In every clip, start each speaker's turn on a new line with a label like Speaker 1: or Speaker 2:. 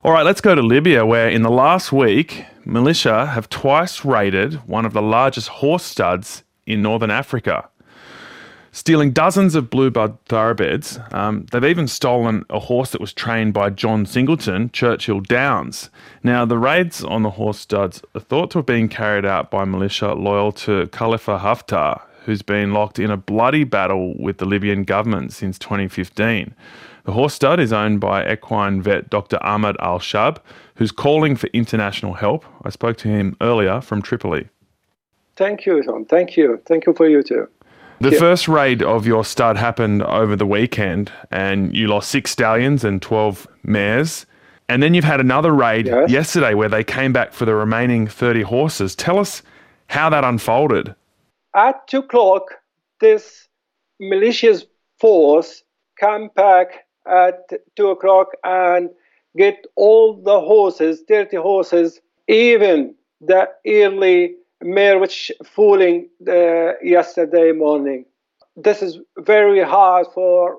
Speaker 1: All right, let's go to Libya, where in the last week, militia have twice raided one of the largest horse studs in northern Africa, stealing dozens of blueblood thoroughbreds. They've even stolen a horse that was trained by John Singleton, Churchill Downs. Now, the raids on the horse studs are thought to have been carried out by militia loyal to Khalifa Haftar, who's been locked in a bloody battle with the Libyan government since 2015. The horse stud is owned by equine vet Dr. Ahmed Al-Shab, who's calling for international help. I spoke to him earlier from Tripoli.
Speaker 2: Thank you, Tom. Thank you. Thank you for you too.
Speaker 1: The first raid of your stud happened over the weekend, and you lost 6 stallions and 12 mares. And then you've had another raid yesterday where they came back for the remaining 30 horses. Tell us how that unfolded.
Speaker 2: At 2 o'clock, this malicious force came back at 2 o'clock and get all the horses, 30 horses, even the early mare which fooling yesterday morning. This is very hard for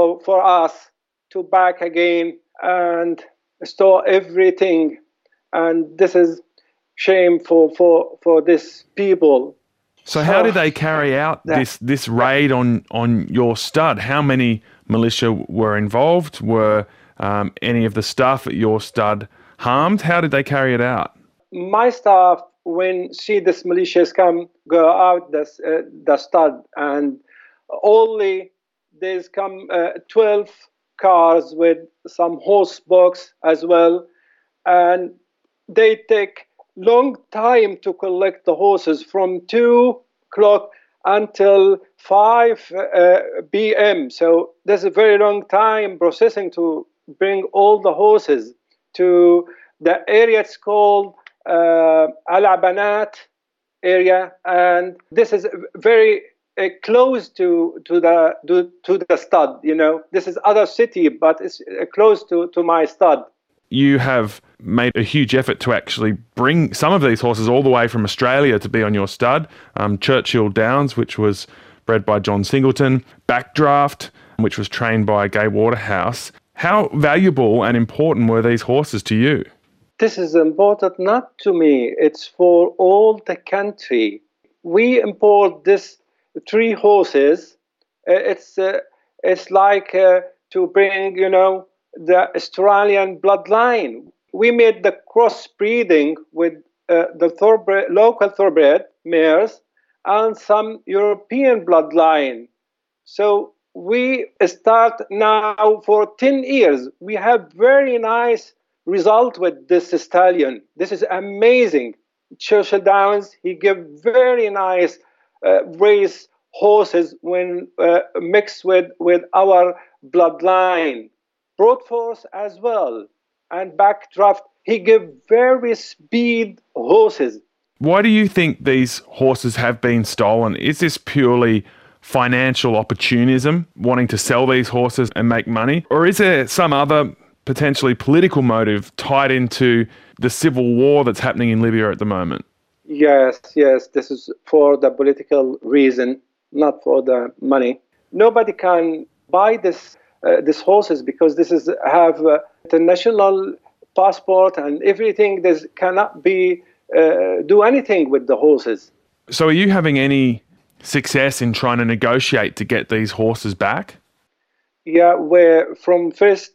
Speaker 2: us to back again and store everything, and this is shame for these people.
Speaker 1: So how did they carry out this raid on your stud? How many militia were involved? Were any of the staff at your stud harmed? How did they carry it out?
Speaker 2: My staff, when see this militias go out the stud, and only there's come 12 cars with some horse box as well, and they take long time to collect the horses from 2 o'clock until 5 p.m. So there's a very long time processing to bring all the horses to the area. It's called Al-Abanat area, and this is very close to the stud. You know, this is other city, but it's close to my stud.
Speaker 1: You have made a huge effort to actually bring some of these horses all the way from Australia to be on your stud. Churchill Downs, which was bred by John Singleton, Backdraft, which was trained by Gay Waterhouse. How valuable and important were these horses to you?
Speaker 2: This is important not to me, it's for all the country. We import this 3 horses. It's like to bring, the Australian bloodline. We made the crossbreeding with the local thoroughbred mares and some European bloodline. So we start now for 10 years. We have very nice result with this stallion. This is amazing. Churchill Downs, he give very nice race horses when mixed with our bloodline. Broadforce as well, and Backdraft, he give very speed horses.
Speaker 1: Why do you think these horses have been stolen? Is this purely financial opportunism, wanting to sell these horses and make money? Or is there some other potentially political motive tied into the civil war that's happening in Libya at the moment?
Speaker 2: Yes, this is for the political reason, not for the money. Nobody can buy these horses because this is have the national passport and everything. This cannot be do anything with the horses.
Speaker 1: So are you having any success in trying to negotiate to get these horses back?
Speaker 2: Yeah, where from first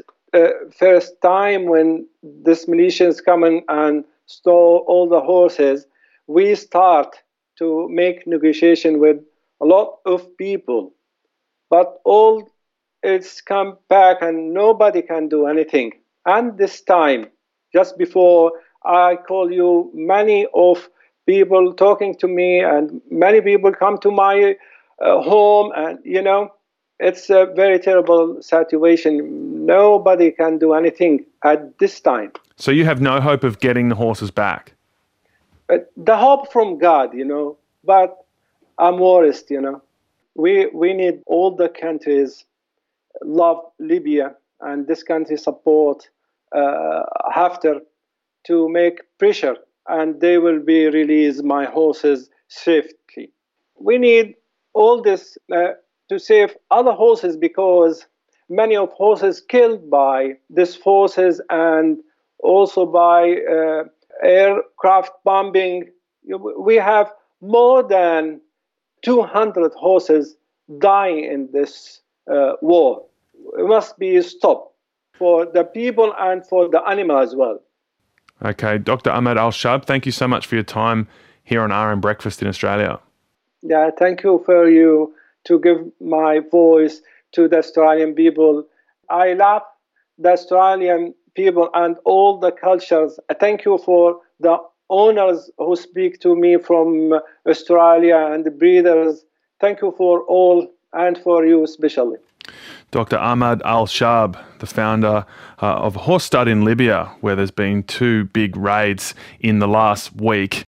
Speaker 2: time when this militias come in and stole all the horses, we start to make negotiation with a lot of people, but all it's come back and nobody can do anything. And this time, just before I call you, many of people talking to me and many people come to my home, and it's a very terrible situation. Nobody can do anything at this time.
Speaker 1: So you have no hope of getting the horses back?
Speaker 2: The hope from God, but I'm worried, We need all the countries love Libya, and this country support Haftar to make pressure, and they will be release my horses safely. We need all this to save other horses, because many of horses killed by these forces and also by aircraft bombing. We have more than 200 horses dying in this war. It must be stopped for the people and for the animal as well.
Speaker 1: Okay, Dr. Ahmed Al-Shab, thank you so much for your time here on RM Breakfast in Australia.
Speaker 2: Yeah, thank you for you to give my voice to the Australian people. I love the Australian people and all the cultures. Thank you for the owners who speak to me from Australia and the breeders. Thank you for all and for you especially.
Speaker 1: Dr. Ahmed Al-Shab, the founder of Horse Stud in Libya, where there's been 2 big raids in the last week.